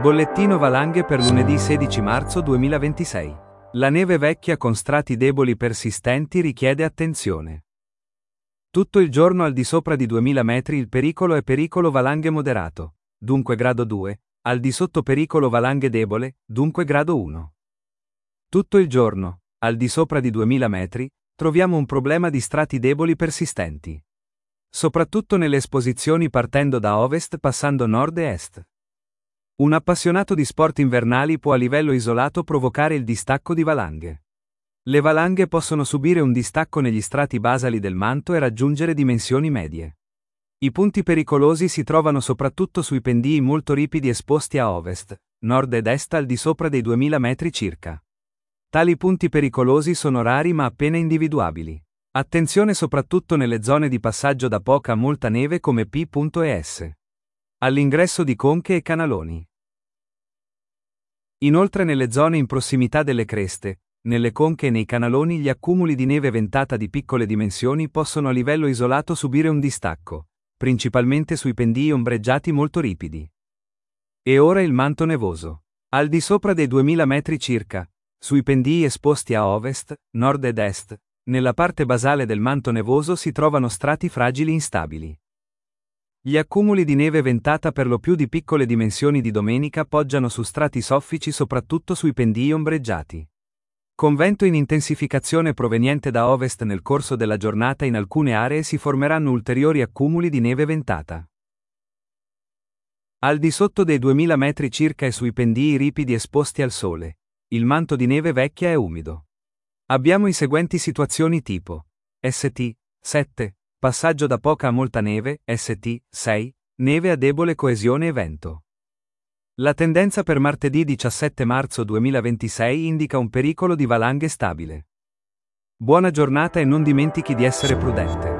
Bollettino valanghe per lunedì 16 marzo 2026. La neve vecchia con strati deboli persistenti richiede attenzione. Tutto il giorno al di sopra di 2000 metri il pericolo è pericolo valanghe moderato, dunque grado 2, al di sotto pericolo valanghe debole, dunque grado 1. Tutto il giorno, al di sopra di 2000 metri, troviamo un problema di strati deboli persistenti. Soprattutto nelle esposizioni partendo da ovest passando nord e est. Un appassionato di sport invernali può a livello isolato provocare il distacco di valanghe. Le valanghe possono subire un distacco negli strati basali del manto e raggiungere dimensioni medie. I punti pericolosi si trovano soprattutto sui pendii molto ripidi esposti a ovest, nord ed est al di sopra dei 2000 metri circa. Tali punti pericolosi sono rari ma appena individuabili. Attenzione soprattutto nelle zone di passaggio da poca a molta neve come P. e S. All'ingresso di conche e canaloni. Inoltre nelle zone in prossimità delle creste, nelle conche e nei canaloni gli accumuli di neve ventata di piccole dimensioni possono a livello isolato subire un distacco, principalmente sui pendii ombreggiati molto ripidi. E ora il manto nevoso. Al di sopra dei 2000 metri circa, sui pendii esposti a ovest, nord ed est, nella parte basale del manto nevoso si trovano strati fragili instabili. Gli accumuli di neve ventata per lo più di piccole dimensioni di domenica poggiano su strati soffici soprattutto sui pendii ombreggiati. Con vento in intensificazione proveniente da ovest nel corso della giornata in alcune aree si formeranno ulteriori accumuli di neve ventata. Al di sotto dei 2000 metri circa e sui pendii ripidi esposti al sole, il manto di neve vecchia è umido. Abbiamo i seguenti situazioni tipo: St. 7. Passaggio da poca a molta neve, St. 6, neve a debole coesione e vento. La tendenza per martedì 17 marzo 2026 indica un pericolo di valanghe stabile. Buona giornata e non dimentichi di essere prudente.